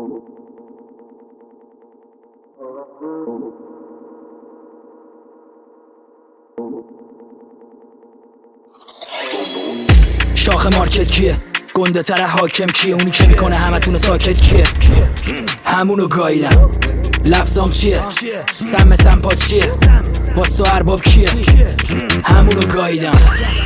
شاخ مارکت کیه؟ گنده تره حاکم کیه؟ اونی که میکنه همتون ساکت کیه؟ همونو گاییدم. لفظام چیه؟ سم پا چیه؟ باز تو ارباب کیه؟ همونو گاییدم.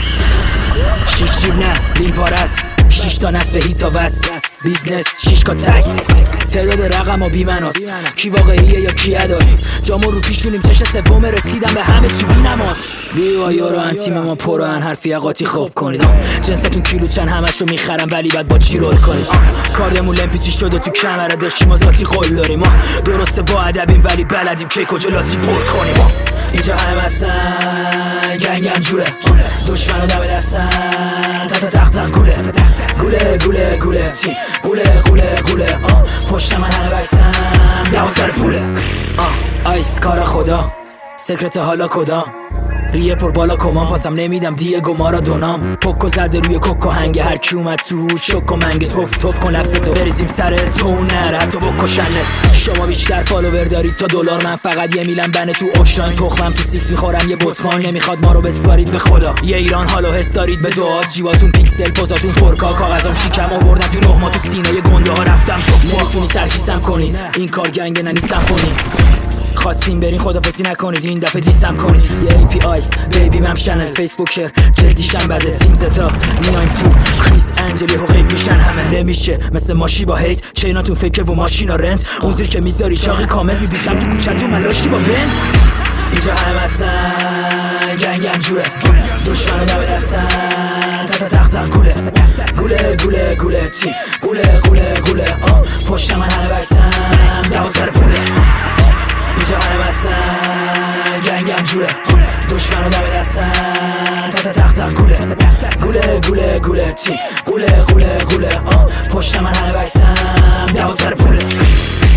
6 جیب نه لین پارست، 6 تا نصب هیتا وست، بیزنس 6 کا تکس، تعداد رقم و بیمناست، کی واقعیه یا کی اداست، جامو رو پیشونیم چش سوم رسیدم به همه چی بی نماست. بیوا یارو انتیم ما پران حرفی اقاطی خوب کنید، جنستون کیلو چند همشو میخرم ولی بعد با چی رول کنید. کاریمون لمپیچی شده تو کمره داشتیم آزاتی قول داریم، درسته با ادبیم ولی بلدیم که کجا لاتی پر کنیم. اینجا همه هستن گنگم جوره، دشمنو دم دستن تق گوله گوله گوله گوله تیم گوله گوله گوله پشت من همه بکسم 12 پوله. آیس کارا خدا سکرت حالا کدام ریه پر بالا کمان پاسم نمیدم دیگو مارادونام. پوکو زده روی کوکو هنگه هر کی اومد تو چوکو منگه توف کن لفظتو بریزیم سر تو نره تو بکشنت. شما بیشتر فالوور دارید تا دلار، من فقط یه میلم بنه تو اوکراین. تخمم تو سیکس میخورم یه بوتخان، نمیخواد ما رو بسپارید به خدا. یه ایران حالو حس دارید به دعا، جیباتون پیکسل پوزاتون فورکا، کاغذام شیکم آوردم تو 9 ماه تو سینه ی گنده ها رفتم شفا. نمیتونی سرکیسم کنید این کار گنگ ننیستم کنید. خواستیم برین خدافظی نکنید این دفعه دیستم کنید. یه ای پی آیس بیبی مم شنل فیسبوکر جدیشم بده تیم زتا میاین تو کریس انجلی ها غیب میشن همه. نمیشه مثل ماشی با هیت چیناتون فکر و ماشینا رنت، اون زیر که میذاری چاقی کامل میبیشم تو کوچتون من لاشی با بنت. اینجا همه هستن گنگم جوره، دشمنو دم دستن تق گوله گوله گوله گوله تیم گوله گوله گوله پشت من همه بکسم 12 پوله. اینجا همه هستن گنگم جوره، دشمنو دم دستن تق گوله گوله گوله گوله تیم گوله گوله گوله پشت من همه بکسم 12 پوله.